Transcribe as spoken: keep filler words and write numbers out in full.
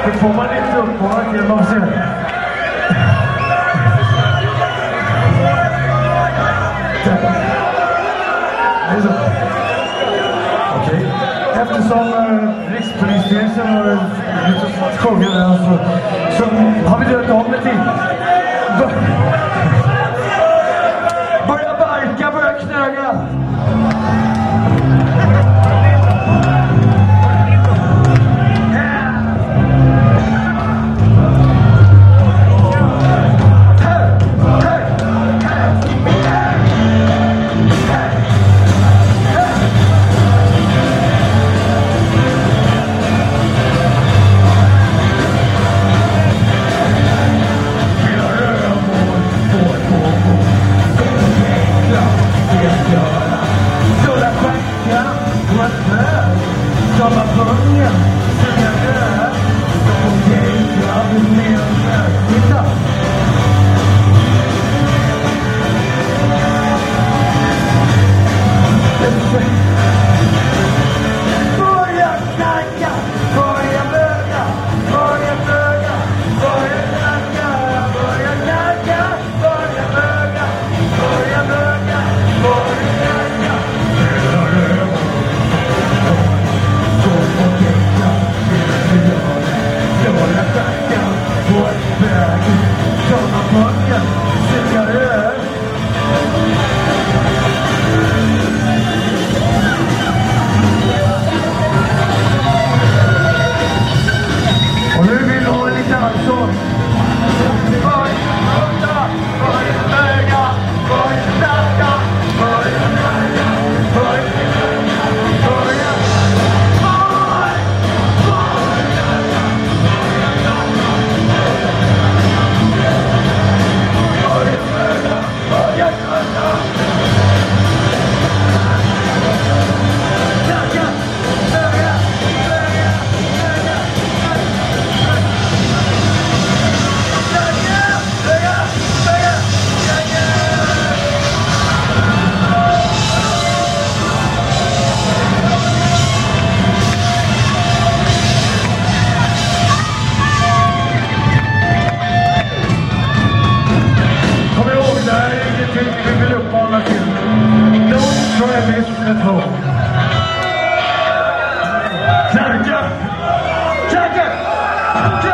Det får man inte uppvara till man ser. Det är så. Okej. Eftersom eh, Rikspolisstyrelsen har lite sjungit där så, så har vi döpt om det till. Börja barka, börja knöga. Knarka! Knarka!